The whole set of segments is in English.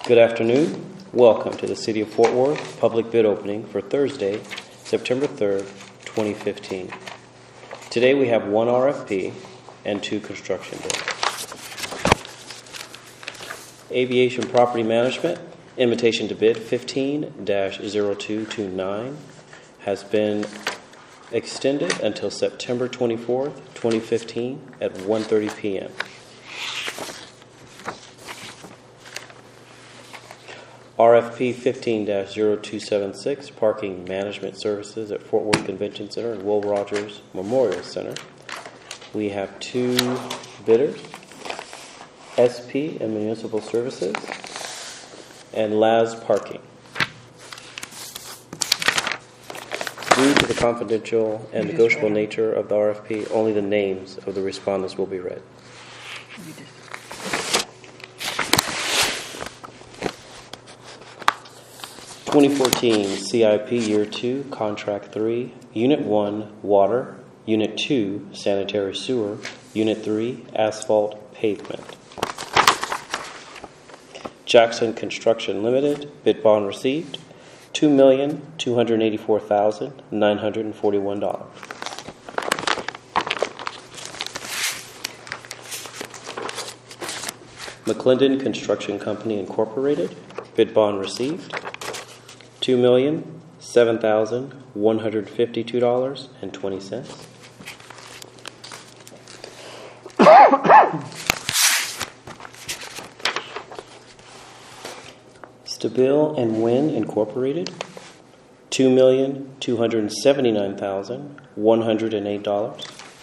Good afternoon. Welcome to the City of Fort Worth public bid opening for Thursday, September 3rd, 2015. Today we have one RFP and two construction bids. Aviation Property Management, invitation to bid 15-0229 has been extended until September 24th, 2015 at 1:30 p.m. RFP 15-0276, Parking Management Services at Fort Worth Convention Center and Will Rogers Memorial Center. We have two bidders, SP and Municipal Services, and Laz Parking. Due to the confidential and negotiable nature of the RFP, only the names of the respondents will be read. 2014 CIP Year 2, Contract 3, Unit 1, Water, Unit 2, Sanitary Sewer, Unit 3, Asphalt Pavement. Jackson Construction Limited, bid bond received, $2,284,941. McClendon Construction Company Incorporated, bid bond received, $2,007,152.20. Stabile and Wynn Incorporated, $2,279,108.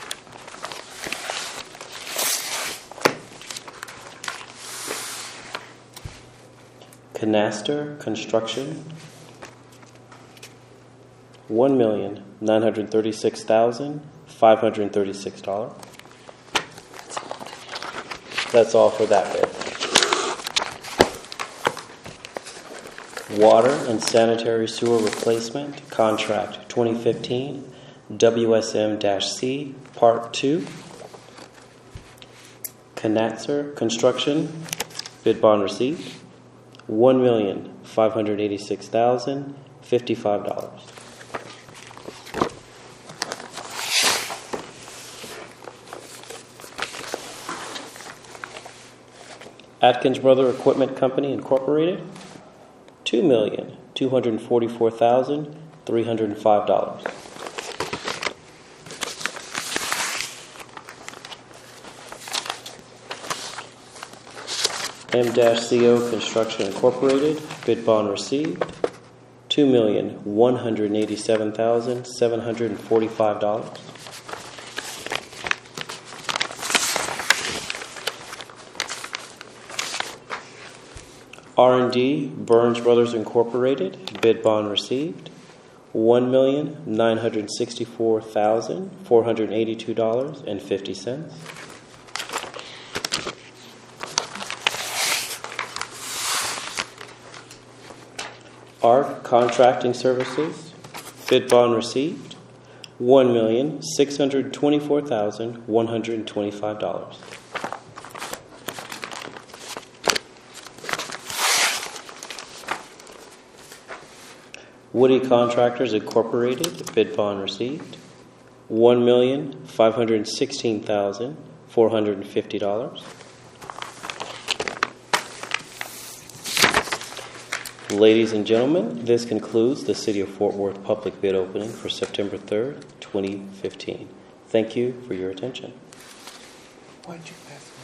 Canaster Construction, $1,936,536. That's all for that bid. Water and Sanitary Sewer Replacement, Contract 2015, WSM-C, Part 2. Canaster Construction, bid bond received, $1,586,055. Atkins Brother Equipment Company Incorporated, $2,244,305. M-CO Construction Incorporated, bid bond received, $2,187,745. R&D Burns Brothers Incorporated, bid bond received, $1,964,482.50. ARC Contracting Services, bid bond received, $1,624,125. Woody Contractors Incorporated, bid bond received, $1,516,450. Ladies and gentlemen, this concludes the City of Fort Worth public bid opening for September 3rd, 2015. Thank you for your attention. Why'd you pass?